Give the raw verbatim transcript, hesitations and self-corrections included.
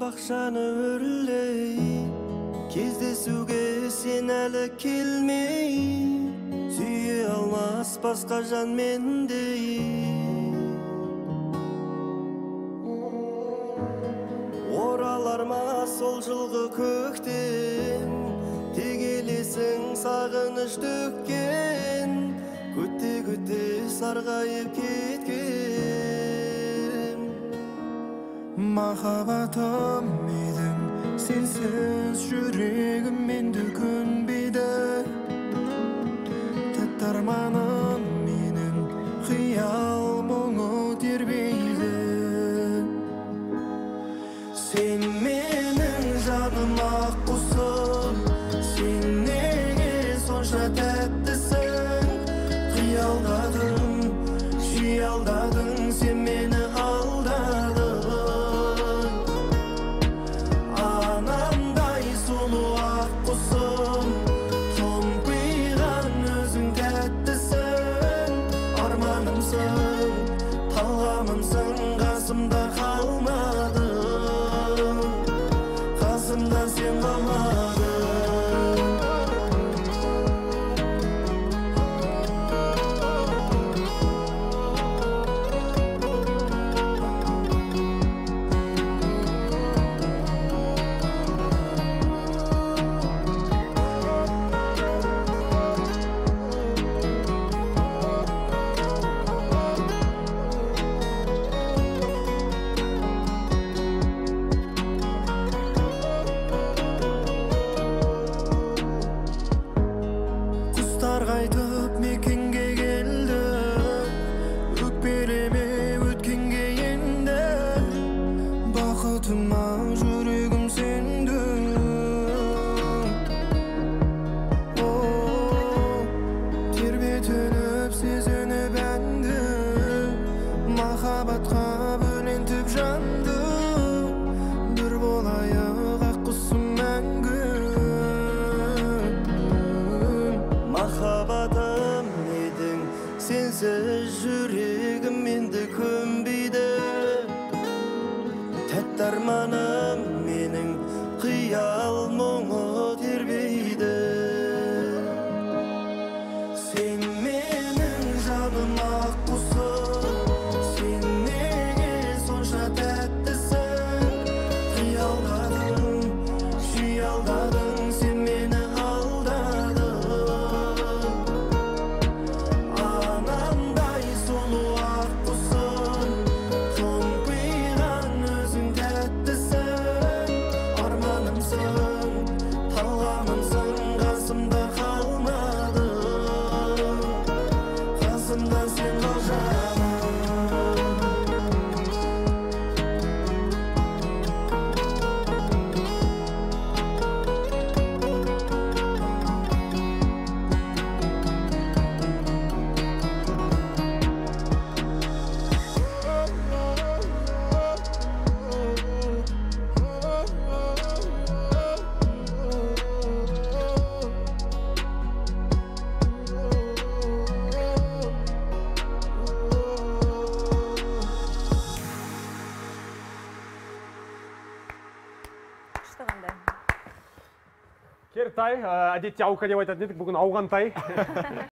акчаны өрлей, кездесуге сен әлі келмей, сүйе алмас басқа жан мендей. Оралар ма сол жылғы көктем, тегелесің сағыныш төккен, күтте-күтте сарғайып кеткен. Махаббатым едің, сенсіз жүрегім менді көнбейді. Тәтті арманым менің, қиял мұңы тербейді. Сен менің жаным ақ құсым, сен неге сонша тәттісің? Қиялдадың, шиялдадың, сен мені алдадың. Анандай сұлу ақ құсым, томпиған өзің тәттісің. Арманымсың, талғамымсың, қасымда қалмадың, қасымда сен қалмадың. Қайтып мекенге келді, өкпелеме өткенге енді. Бақытыма жүрегім сенді. Тербетініп сезініп әнді, махаббатқа бөлентіп жанды. Бір болайық ақ құсым мәңгі. Махаббатым едің, сенсіз жүрегім менді көнбейді. Тәтті арманым менің, қиял мұңы тербейді. Сен менің жаным ақ құсым, сен неге сонша тәттісің? Қиялдадың, шиялдадың, сен мені алдадың. Анандай сұлу ақ құсым, томпиған өзің тәттісің. Арманымсың, талғамымсың, қасымда қалмадың, қасымда сен қалжадың. Кертай, әдетте ауқа деп айтатын едік, бүгін ауған тай.